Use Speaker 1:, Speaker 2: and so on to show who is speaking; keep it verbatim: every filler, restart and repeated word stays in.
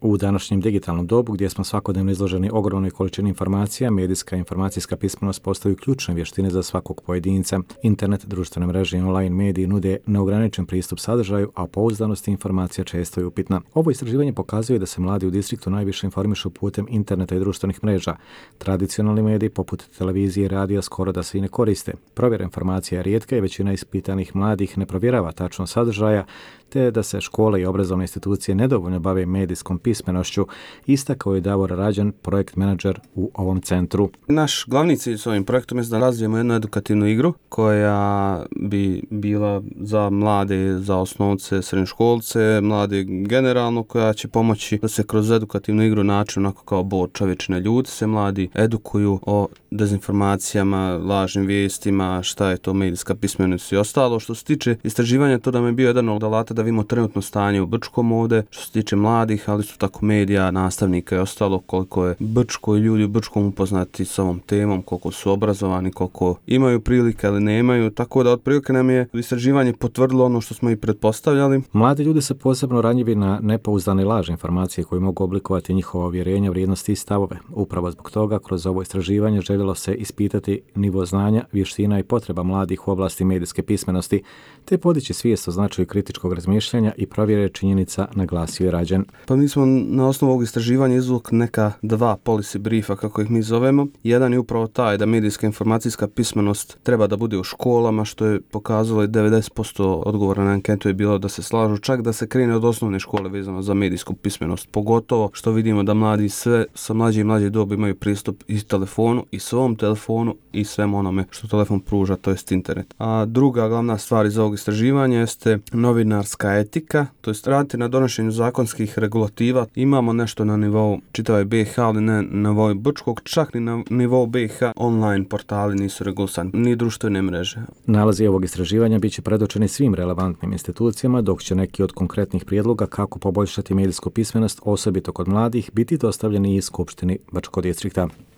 Speaker 1: U današnjem digitalnom dobu gdje smo svakodnevno izloženi ogromnoj količini informacija, medijska i informacijska pismenost postaju ključne vještine za svakog pojedinca. Internet, društvene mreže i online mediji nude neograničen pristup sadržaju, a pouzdanost informacija često je upitna. Ovo istraživanje pokazuje da se mladi u distriktu najviše informišu putem interneta i društvenih mreža. Tradicionalni mediji poput televizije i radija skoro da se i ne koriste. Provjera informacija je rijetka i većina ispitanih mladih ne provjerava tačno sadržaja, te da se škole i obrazovne institucije nedovoljno bave medijskom pismenošću, istakao je Davor Rađan, projekt menadžer u ovom centru.
Speaker 2: Naš glavni cilj s ovim projektom je da razvijemo jednu edukativnu igru koja bi bila za mlade, za osnovce, srednjoškolce, mlade generalno, koja će pomoći da se kroz edukativnu igru naći onako kao bod čovječne ljudi, se mladi edukuju o dezinformacijama, lažnim vijestima, šta je to medijska pismenost i ostalo. Što se tiče istraživanja, to da mi je bio jedan od alata da vidimo trenutno stanje u Brčkom ovde, što se tiče mladih, ali su tako medija, nastavnika i ostalo, koliko je Brčko i ljudi u Brčkom upoznati s ovom temom, koliko su obrazovani, koliko imaju prilike ali nemaju, tako da otprilike nam je istraživanje potvrdilo ono što smo i pretpostavljali.
Speaker 1: Mladi ljudi su posebno ranjivi na nepouzdane i lažne informacije koje mogu oblikovati njihova uvjerenja, vrijednosti i stavove. Upravo zbog toga, kroz ovo istraživanje željelo se ispitati nivo znanja, vještina i potreba mladih u oblasti medijske pismenosti, te podići svijest o značaju kritičkog razmišljanja i provjere činjenica, naglasio je Rađan.
Speaker 2: Pa mi smo na osnovu ovog istraživanja izvukli neka dva policy briefa, kako ih mi zovemo. Jedan je upravo taj da medijska informacijska pismenost treba da bude u školama, što je pokazalo i devedeset posto odgovora na anketu je bilo da se slažu, čak da se krene od osnovne škole vezano za medijsku pismenost. Pogotovo što vidimo da mladi sve sa mlađe i mlađe dobi imaju pristup i telefonu, i svom telefonu i svemu onome što telefon pruža, to jest internet. A druga glavna stvar iz ovog istraživanja jeste novinarska etika, to jest raditi na donošenju zakonskih regulativa. Imamo nešto na nivou čitave B iH, ali ne na nivou Brčkog, čak ni na nivou B iH online portali nisu regulisani, ni društvene mreže.
Speaker 1: Nalazi ovog istraživanja bit će predočeni svim relevantnim institucijama, dok će neki od konkretnih prijedloga kako poboljšati medijsku pismenost, osobito kod mladih, biti dostavljeni iz Skupštini Brčkog distrikta.